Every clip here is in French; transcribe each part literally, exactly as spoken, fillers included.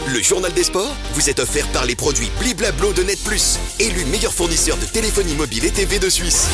Le journal des sports vous est offert par les produits Bliblablo de Net Plus, élu meilleur fournisseur de téléphonie mobile et T V de Suisse.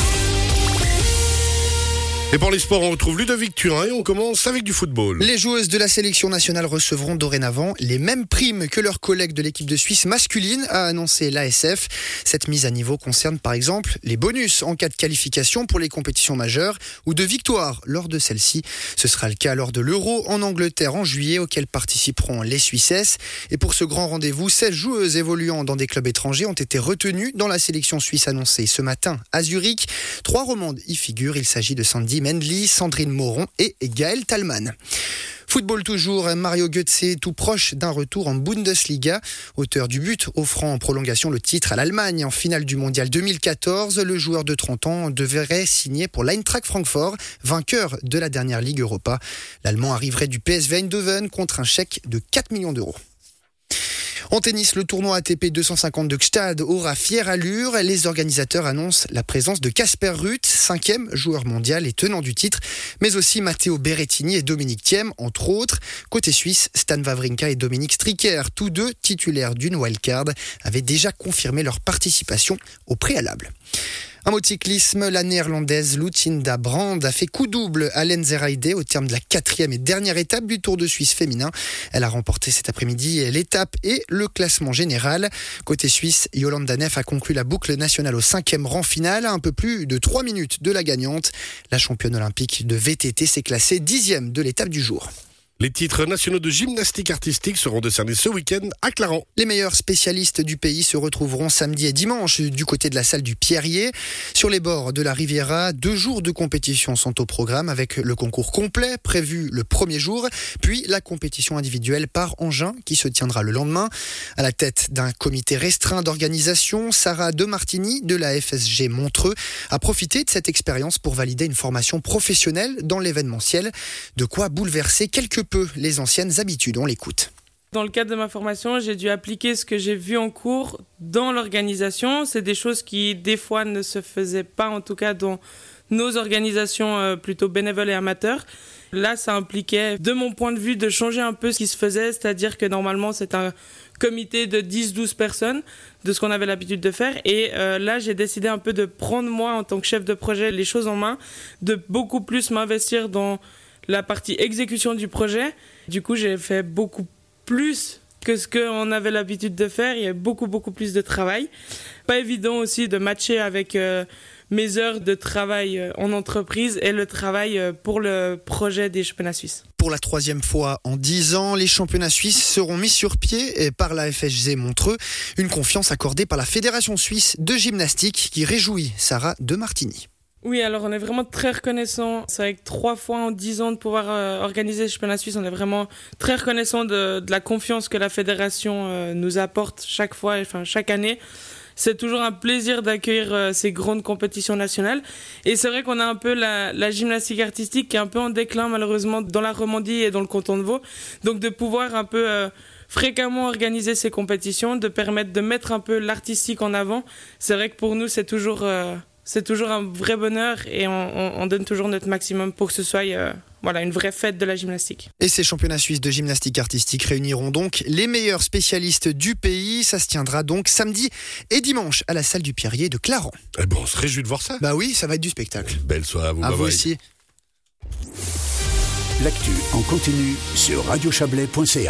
Et pour les sports, on retrouve Ludovic Turin et on commence avec du football. Les joueuses de la sélection nationale recevront dorénavant les mêmes primes que leurs collègues de l'équipe de Suisse masculine, a annoncé l'A S F. Cette mise à niveau concerne par exemple les bonus en cas de qualification pour les compétitions majeures ou de victoire lors de celles-ci. Ce sera le cas lors de l'Euro en Angleterre en juillet, auquel participeront les Suissesses. Et pour ce grand rendez-vous, seize joueuses évoluant dans des clubs étrangers ont été retenues dans la sélection suisse annoncée ce matin à Zurich. Trois romandes y figurent. Il s'agit de Sandy Mendley, Sandrine Moron et Gaëlle Thalmann. Football toujours, Mario Götze tout proche d'un retour en Bundesliga. Auteur du but offrant en prolongation le titre à l'Allemagne en finale du mondial deux mille quatorze, le joueur de trente ans devrait signer pour l'Eintracht Francfort, vainqueur de la dernière Ligue Europa. L'Allemand arriverait du P S V Eindhoven contre un chèque de quatre millions d'euros. En tennis, le tournoi A T P deux cent cinquante de Gstad aura fière allure. Les organisateurs annoncent la présence de Casper Ruud, cinquième joueur mondial et tenant du titre, mais aussi Matteo Berrettini et Dominic Thiem, entre autres. Côté suisse, Stan Wawrinka et Dominic Stricker, tous deux titulaires d'une wildcard, avaient déjà confirmé leur participation au préalable. Un mot de cyclisme, la néerlandaise Lucinda Brand a fait coup double à Lenzerheide au terme de la quatrième et dernière étape du Tour de Suisse féminin. Elle a remporté cet après-midi l'étape et le classement général. Côté suisse, Yolanda Neff a conclu la boucle nationale au cinquième rang final, à un peu plus de trois minutes de la gagnante. La championne olympique de V T T s'est classée dixième de l'étape du jour. Les titres nationaux de gymnastique artistique seront décernés ce week-end à Clarens. Les meilleurs spécialistes du pays se retrouveront samedi et dimanche du côté de la salle du Pierrier. Sur les bords de la Riviera, deux jours de compétition sont au programme avec le concours complet prévu le premier jour, puis la compétition individuelle par engin qui se tiendra le lendemain. À la tête d'un comité restreint d'organisation, Sarah Demartini de la F S G Montreux a profité de cette expérience pour valider une formation professionnelle dans l'événementiel. De quoi bouleverser quelque peu peu les anciennes habitudes. On l'écoute. Dans le cadre de ma formation, j'ai dû appliquer ce que j'ai vu en cours dans l'organisation. C'est des choses qui, des fois, ne se faisaient pas, en tout cas dans nos organisations euh, plutôt bénévoles et amateurs. Là, ça impliquait, de mon point de vue, de changer un peu ce qui se faisait, c'est-à-dire que normalement, c'est un comité de dix douze personnes, de ce qu'on avait l'habitude de faire. Et euh, là, j'ai décidé un peu de prendre, moi, en tant que chef de projet, les choses en main, de beaucoup plus m'investir dans la partie exécution du projet. Du coup, j'ai fait beaucoup plus que ce qu'on avait l'habitude de faire. Il y a beaucoup, beaucoup plus de travail. Pas évident aussi de matcher avec euh, mes heures de travail en entreprise et le travail pour le projet des championnats suisses. Pour la troisième fois en dix ans, les championnats suisses seront mis sur pied par la F S G Montreux. Une confiance accordée par la Fédération suisse de gymnastique qui réjouit Sarah Demartini. Oui, alors on est vraiment très reconnaissant. C'est avec trois fois en dix ans de pouvoir euh, organiser le championnat suisse. On est vraiment très reconnaissant de, de la confiance que la fédération euh, nous apporte chaque fois, enfin chaque année. C'est toujours un plaisir d'accueillir euh, ces grandes compétitions nationales. Et c'est vrai qu'on a un peu la, la gymnastique artistique qui est un peu en déclin malheureusement dans la Romandie et dans le canton de Vaud. Donc de pouvoir un peu euh, fréquemment organiser ces compétitions, de permettre de mettre un peu l'artistique en avant. C'est vrai que pour nous c'est toujours... Euh, C'est toujours un vrai bonheur et on, on, on donne toujours notre maximum pour que ce soit euh, voilà, une vraie fête de la gymnastique. Et ces championnats suisses de gymnastique artistique réuniront donc les meilleurs spécialistes du pays. Ça se tiendra donc samedi et dimanche à la salle du Pierrier de Clarens. Eh ben, on se réjouit de voir ça. Bah oui, ça va être du spectacle. Belle soirée à vous. À bye vous bye. aussi. L'actu en continu sur radio chablais point c a.